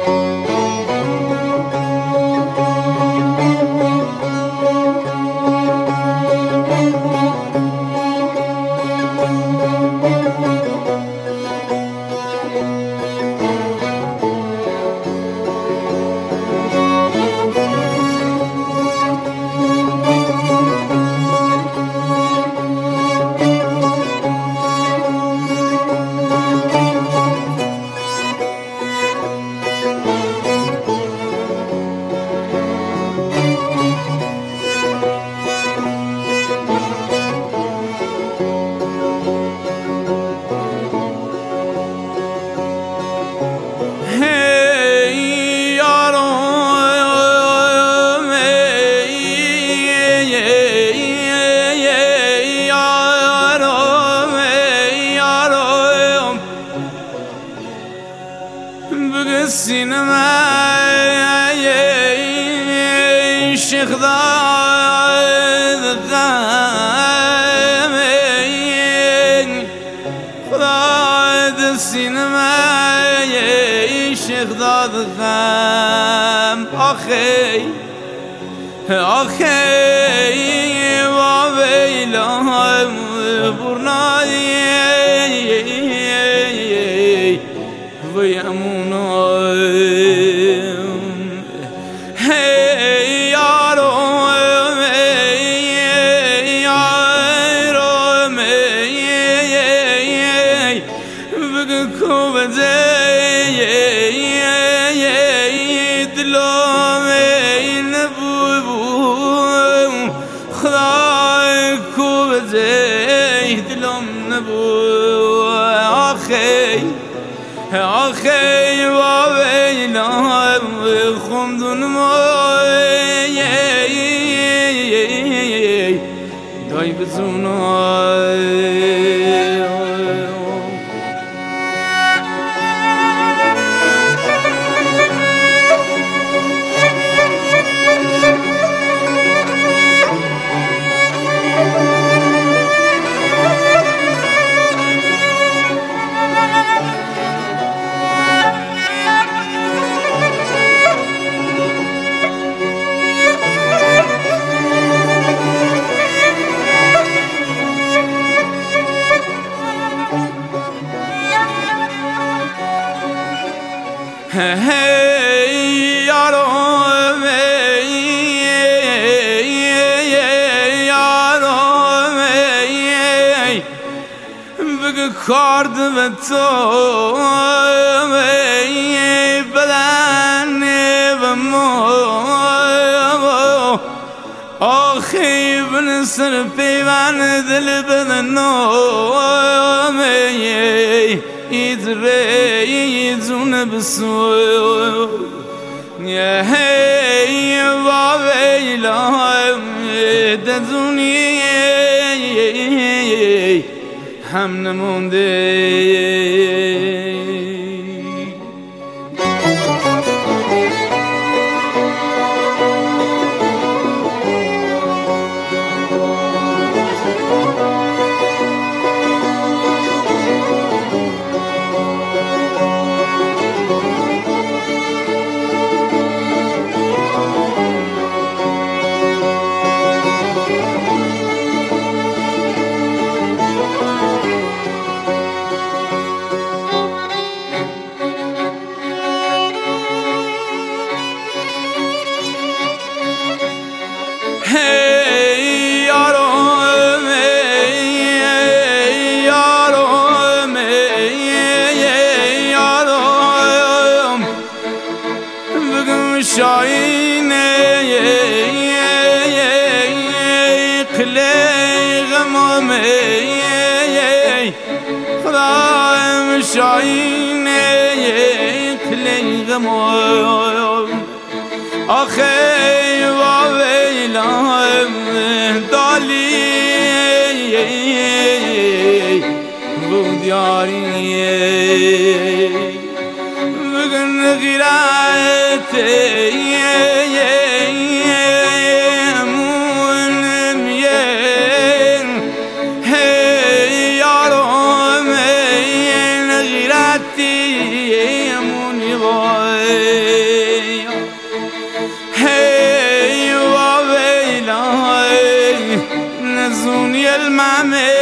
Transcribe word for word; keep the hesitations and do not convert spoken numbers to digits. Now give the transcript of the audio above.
سینما عشق داد غم خدا سینما عشق داد غم آخی آخی و ویلام برنای و یمونایم هی یارم یارم بگو کوبده دلم نبود خدای کوبده دلم نبود آخی آخی و ویلام خمدون مای دای بزونای hey yarom yarom bugü kardı ve to belen ve mo آخی بن سر پیوان دل بدنو ایت ری زون بسو هی و ویلام دزونی هم نمونده hey yarom yarom yarom bugün şahine kılığım خدایم شاهینه کلیم آخی و ویلام دالی بود یاریه بگن غیرته Hey ممه